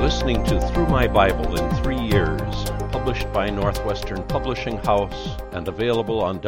listening to Through My Bible in 3 Years, published by Northwestern Publishing House and available on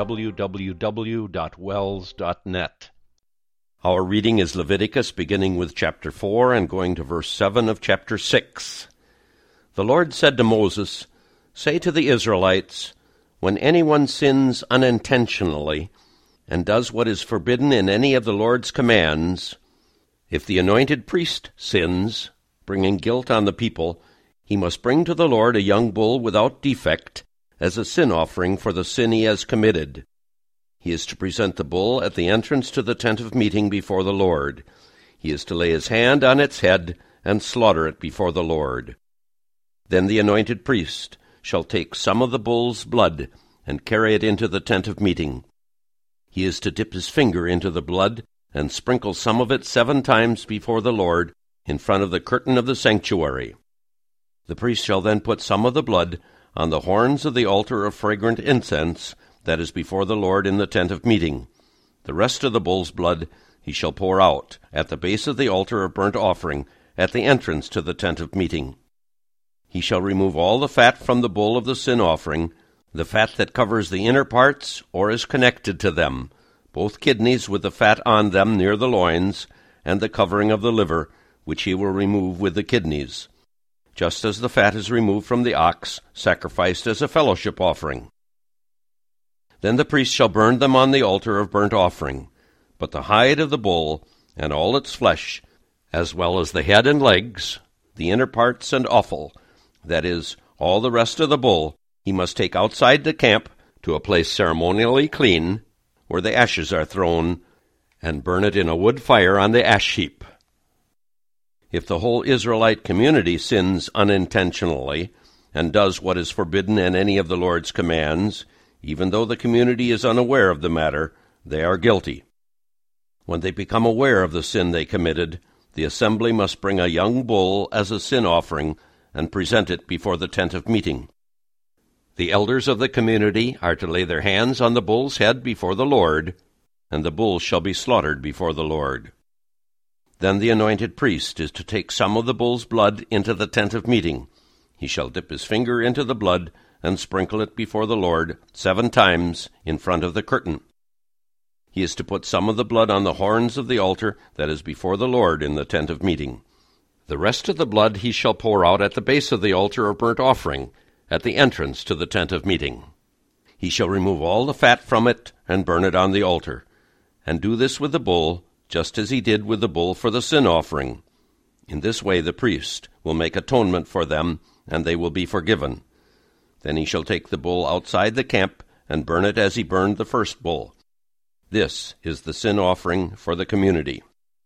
www.wells.net. Our reading is Leviticus, beginning with chapter 4 and going to verse 7 of chapter 6. The Lord said to Moses, "Say to the Israelites, when anyone sins unintentionally and does what is forbidden in any of the Lord's commands, if the anointed priest sins, bringing guilt on the people, he must bring to the Lord a young bull without defect as a sin offering for the sin he has committed. He is to present the bull at the entrance to the tent of meeting before the Lord. He is to lay his hand on its head and slaughter it before the Lord. Then the anointed priest shall take some of the bull's blood and carry it into the tent of meeting. He is to dip his finger into the blood and sprinkle some of it 7 times before the Lord in front of the curtain of the sanctuary. The priest shall then put some of the blood on the horns of the altar of fragrant incense that is before the Lord in the tent of meeting. The rest of the bull's blood he shall pour out at the base of the altar of burnt offering at the entrance to the tent of meeting. He shall remove all the fat from the bull of the sin offering, the fat that covers the inner parts or is connected to them, both kidneys with the fat on them near the loins, and the covering of the liver, which he will remove with the kidneys, just as the fat is removed from the ox sacrificed as a fellowship offering. Then the priest shall burn them on the altar of burnt offering, but the hide of the bull and all its flesh, as well as the head and legs, the inner parts and offal, that is, all the rest of the bull, he must take outside the camp to a place ceremonially clean, where the ashes are thrown, and burn it in a wood fire on the ash heap. If the whole Israelite community sins unintentionally and does what is forbidden in any of the Lord's commands, even though the community is unaware of the matter, they are guilty. When they become aware of the sin they committed, the assembly must bring a young bull as a sin offering and present it before the tent of meeting. The elders of the community are to lay their hands on the bull's head before the Lord, and the bull shall be slaughtered before the Lord. Then the anointed priest is to take some of the bull's blood into the tent of meeting. He shall dip his finger into the blood and sprinkle it before the Lord 7 times in front of the curtain. He is to put some of the blood on the horns of the altar that is before the Lord in the tent of meeting. The rest of the blood he shall pour out at the base of the altar of burnt offering, at the entrance to the tent of meeting. He shall remove all the fat from it and burn it on the altar, and do this with the bull, just as he did with the bull for the sin offering. In this way the priest will make atonement for them, and they will be forgiven. Then he shall take the bull outside the camp and burn it as he burned the first bull. This is the sin offering for the community.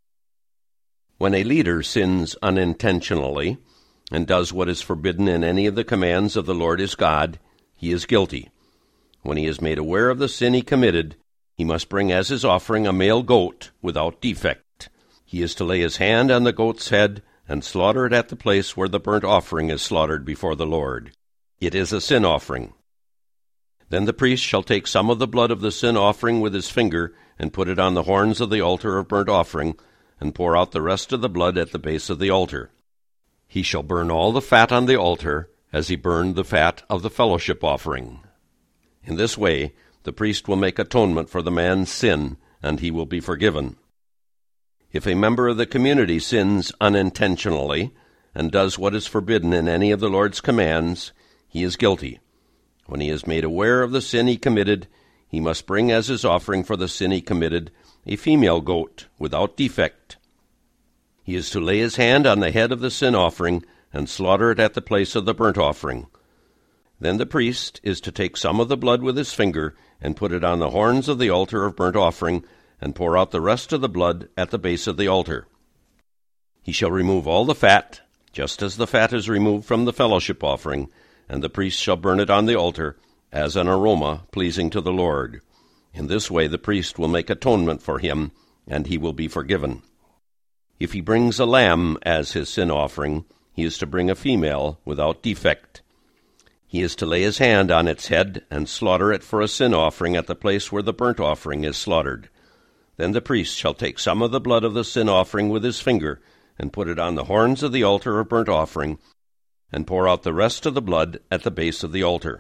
When a leader sins unintentionally and does what is forbidden in any of the commands of the Lord his God, he is guilty. When he is made aware of the sin he committed, he must bring as his offering a male goat without defect. He is to lay his hand on the goat's head and slaughter it at the place where the burnt offering is slaughtered before the Lord. It is a sin offering. Then the priest shall take some of the blood of the sin offering with his finger and put it on the horns of the altar of burnt offering, and pour out the rest of the blood at the base of the altar. He shall burn all the fat on the altar as he burned the fat of the fellowship offering. In this way the priest will make atonement for the man's sin, and he will be forgiven. If a member of the community sins unintentionally and does what is forbidden in any of the Lord's commands, he is guilty. When he is made aware of the sin he committed, he must bring as his offering for the sin he committed a female goat without defect. He is to lay his hand on the head of the sin offering and slaughter it at the place of the burnt offering. Then the priest is to take some of the blood with his finger and put it on the horns of the altar of burnt offering, and pour out the rest of the blood at the base of the altar. He shall remove all the fat, just as the fat is removed from the fellowship offering, and the priest shall burn it on the altar as an aroma pleasing to the Lord. In this way the priest will make atonement for him, and he will be forgiven. If he brings a lamb as his sin offering, he is to bring a female without defect. He is to lay his hand on its head and slaughter it for a sin offering at the place where the burnt offering is slaughtered. Then the priest shall take some of the blood of the sin offering with his finger and put it on the horns of the altar of burnt offering, and pour out the rest of the blood at the base of the altar.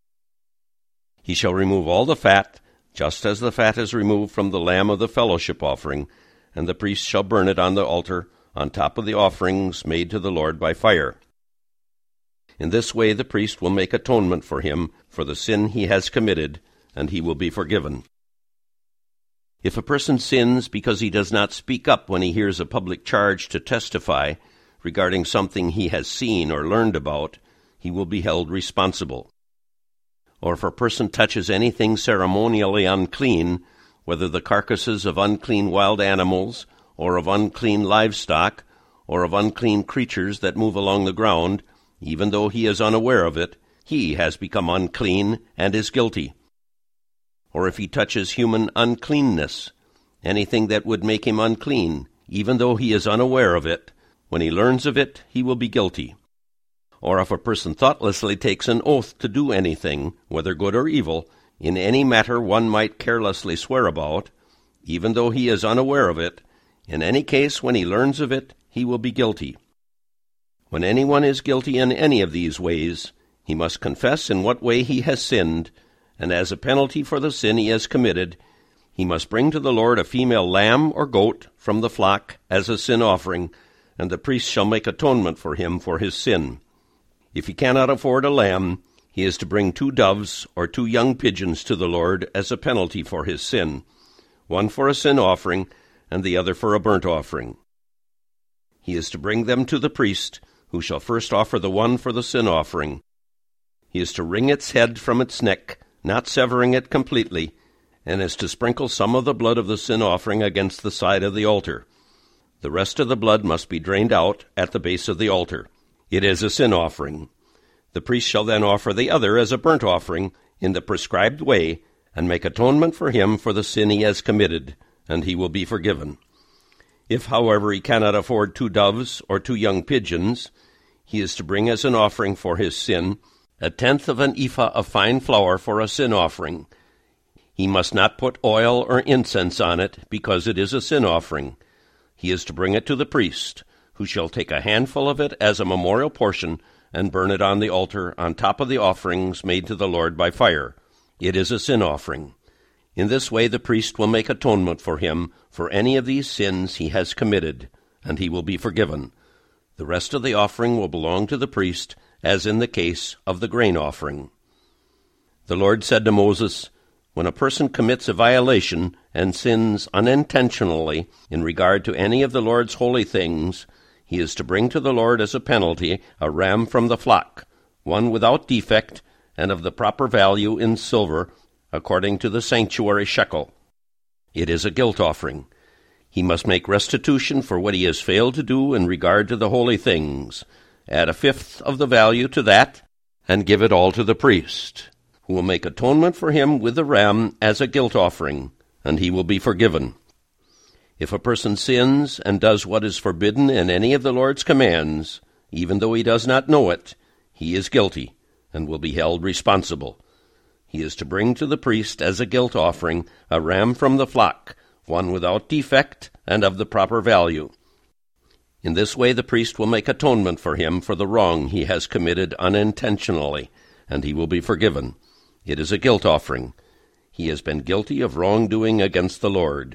He shall remove all the fat, just as the fat is removed from the lamb of the fellowship offering, and the priest shall burn it on the altar on top of the offerings made to the Lord by fire. In this way the priest will make atonement for him for the sin he has committed, and he will be forgiven. If a person sins because he does not speak up when he hears a public charge to testify regarding something he has seen or learned about, he will be held responsible. Or if a person touches anything ceremonially unclean, whether the carcasses of unclean wild animals, or of unclean livestock, or of unclean creatures that move along the ground, even though he is unaware of it, he has become unclean and is guilty. Or if he touches human uncleanness, anything that would make him unclean, even though he is unaware of it, when he learns of it, he will be guilty. Or if a person thoughtlessly takes an oath to do anything, whether good or evil, in any matter one might carelessly swear about, even though he is unaware of it, in any case when he learns of it, he will be guilty. When anyone is guilty in any of these ways, he must confess in what way he has sinned, and as a penalty for the sin he has committed, he must bring to the Lord a female lamb or goat from the flock as a sin offering, and the priest shall make atonement for him for his sin. If he cannot afford a lamb, he is to bring 2 doves or 2 young pigeons to the Lord as a penalty for his sin, one for a sin offering and the other for a burnt offering. He is to bring them to the priest, who shall first offer the one for the sin offering. He is to wring its head from its neck, not severing it completely, and is to sprinkle some of the blood of the sin offering against the side of the altar. The rest of the blood must be drained out at the base of the altar. It is a sin offering. The priest shall then offer the other as a burnt offering in the prescribed way, and make atonement for him for the sin he has committed, and he will be forgiven. If, however, he cannot afford 2 doves or 2 young pigeons, he is to bring as an offering for his sin 1/10 of an ephah of fine flour for a sin offering. He must not put oil or incense on it, because it is a sin offering. He is to bring it to the priest, who shall take a handful of it as a memorial portion and burn it on the altar on top of the offerings made to the Lord by fire. It is a sin offering. In this way the priest will make atonement for him for any of these sins he has committed, and he will be forgiven. The rest of the offering will belong to the priest, as in the case of the grain offering. The Lord said to Moses, "When a person commits a violation and sins unintentionally in regard to any of the Lord's holy things, he is to bring to the Lord as a penalty a ram from the flock, one without defect, and of the proper value in silver, according to the sanctuary shekel. It is a guilt offering. He must make restitution for what he has failed to do in regard to the holy things, add 1/5 of the value to that, and give it all to the priest, who will make atonement for him with the ram as a guilt offering, and he will be forgiven. If a person sins and does what is forbidden in any of the Lord's commands, even though he does not know it, he is guilty and will be held responsible. He is to bring to the priest as a guilt offering a ram from the flock, one without defect and of the proper value. In this way the priest will make atonement for him for the wrong he has committed unintentionally, and he will be forgiven. It is a guilt offering. He has been guilty of wrongdoing against the Lord.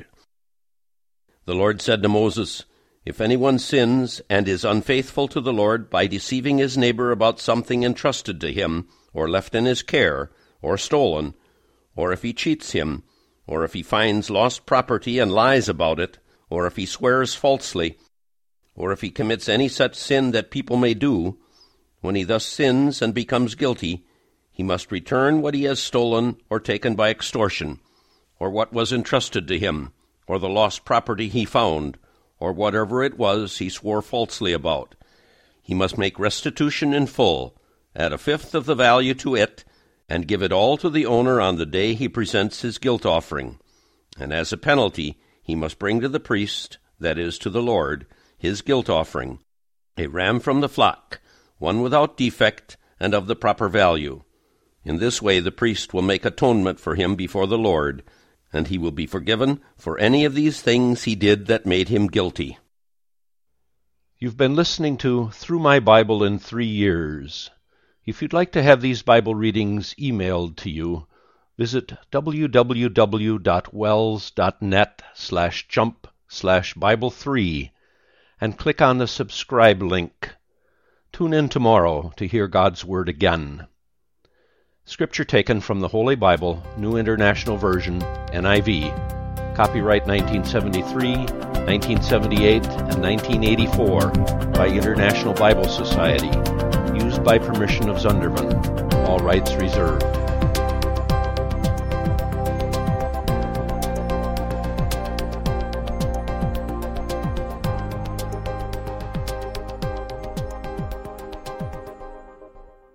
The Lord said to Moses, "If anyone sins and is unfaithful to the Lord by deceiving his neighbor about something entrusted to him, or left in his care, or stolen, or if he cheats him, or if he finds lost property and lies about it, or if he swears falsely, or if he commits any such sin that people may do, when he thus sins and becomes guilty, he must return what he has stolen or taken by extortion, or what was entrusted to him, or the lost property he found, or whatever it was he swore falsely about. He must make restitution in full, add 1/5 of the value to it, and give it all to the owner on the day he presents his guilt offering. And as a penalty, he must bring to the priest, that is, to the Lord, his guilt offering, a ram from the flock, one without defect and of the proper value. In this way the priest will make atonement for him before the Lord, and he will be forgiven for any of these things he did that made him guilty." You've been listening to Through My Bible in 3 Years. If you'd like to have these Bible readings emailed to you, visit www.wells.net/jump/Bible3 and click on the subscribe link. Tune in tomorrow to hear God's Word again. Scripture taken from the Holy Bible, New International Version, NIV. Copyright 1973, 1978, and 1984 by International Bible Society. Used by permission of Zundervan. All rights reserved.